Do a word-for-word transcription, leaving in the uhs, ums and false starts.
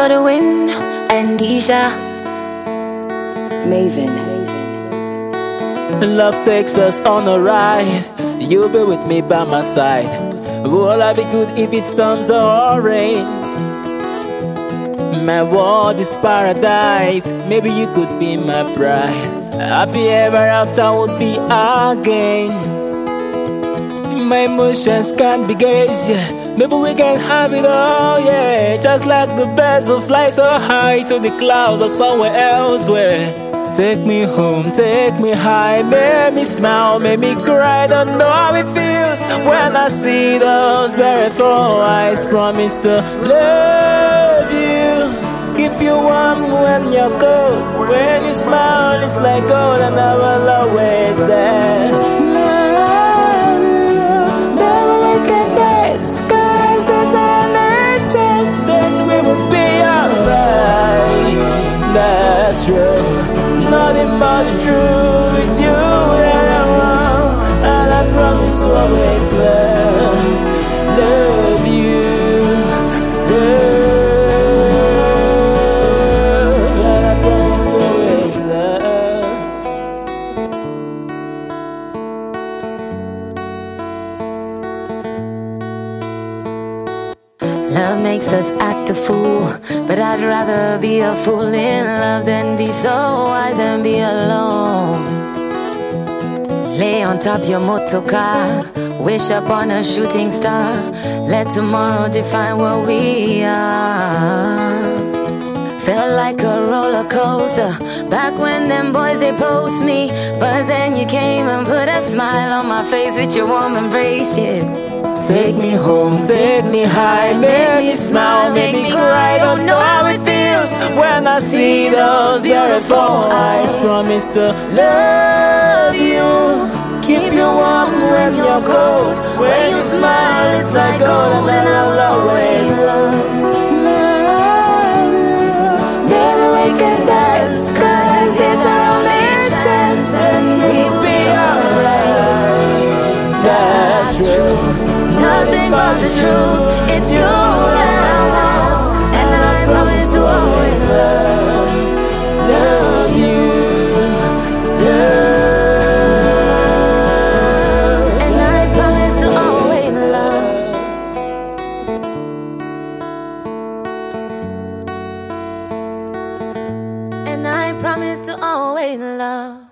for the win, and Isha Maven. Love takes us on a ride. You'll be with me by my side. Will I be good if it storms or rains? My world is paradise. Maybe you could be my bride. Happy ever after would be again. My emotions can't be gauged, yeah. Maybe we can have it all, yeah. Just like the birds will fly so high to the clouds or somewhere elsewhere. Take me home, take me high, make me smile, make me cry. Don't know how it feels when I see those beautiful eyes. Promise to love you, keep you warm when you're cold. When you smile, it's like gold, and I will always say, love you. Never wake up, there's the skies, there's a chance, and we would be alright. That's true. Nothing but the truth, it's you that I want, and I promise to always love, love you, love, and I promise to always love. Love makes us act a fool, but I'd rather be a fool in love than be so wise and be alone. Lay on top your motor car, wish upon a shooting star. Let tomorrow define what we are. Felt like a roller coaster back when them boys they post me, but then you came and put a smile on my face with your warm embrace, yeah. Take me home, take me high, make me smile, make me cry. Don't know how it feels when I see those beautiful eyes. Promise to love you, keep you warm when you're cold. When you smile, it's like gold, and I'll always love. Love you. Never we can die, the skies, there's our only chance, and we'll be alright. That's true. Nothing but the truth, it's you that I want, and I promise to always love, love you, love, and I promise to always love, and I promise to always love.